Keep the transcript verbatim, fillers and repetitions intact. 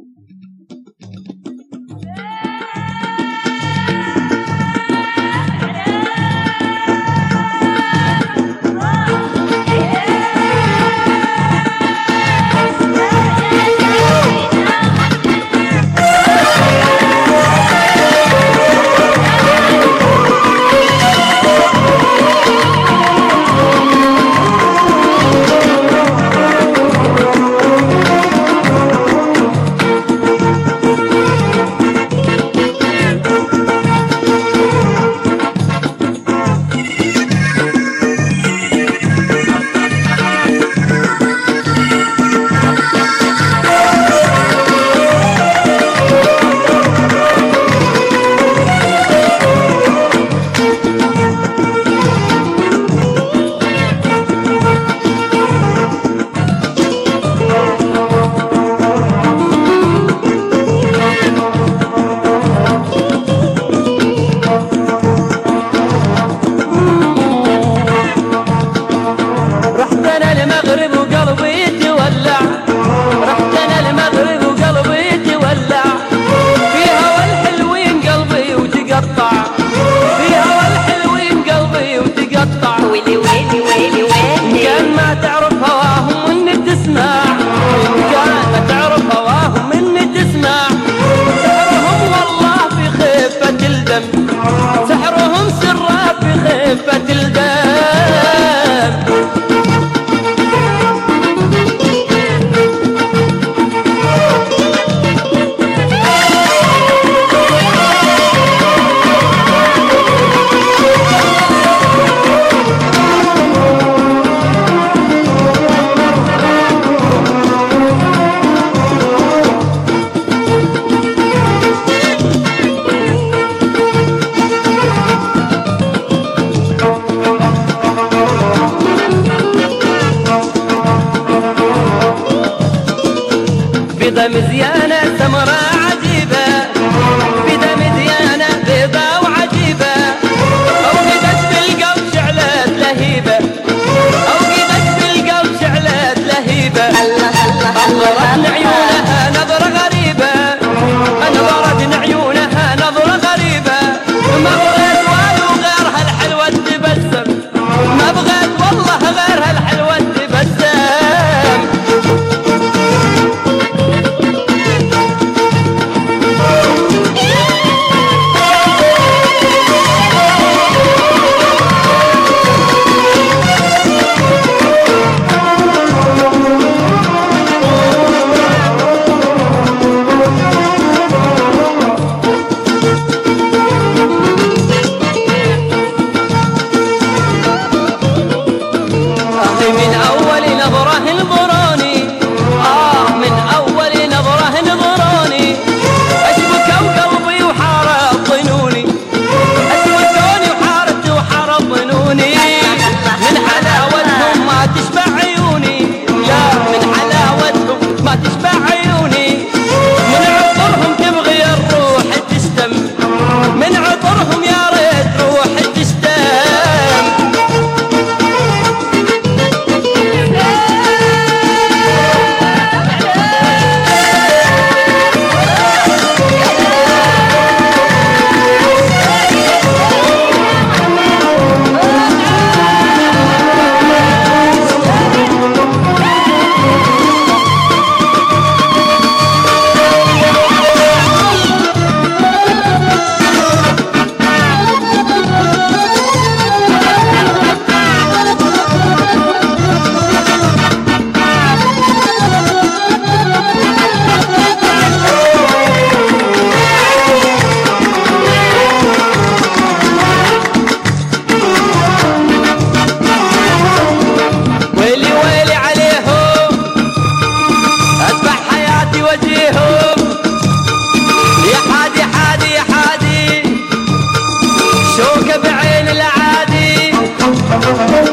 بيضة مزيانة سمرة عجيبة، بيضة مزيانة بيضة وعجيبة، أوقدت بالقلب شعلت لهيبة، أوقدت بالقلب شعلت لهيبة، نظرت عيونها نظرة غريبة، نظرت عيونها نظرة غريبة، ما بغيت والو غير هالحلوة تبسم، ما بغيت والله غير هالحلوة تبسم. من أول نظرة انظروني، آه من أول نظرة انظروني، أشبكوا قلبي وحارت ظنوني، أشبكوني وحارت وحارت ظنوني، من حلاوتهم ما تشبع عيوني، لا من حلاوتهم ما تشبع عيوني، من عطرهم تبغي الروح تشتم، من عطرهم يا ريت روح تشتم. يا حادي حادي يا حادي شوكة بعين العادي.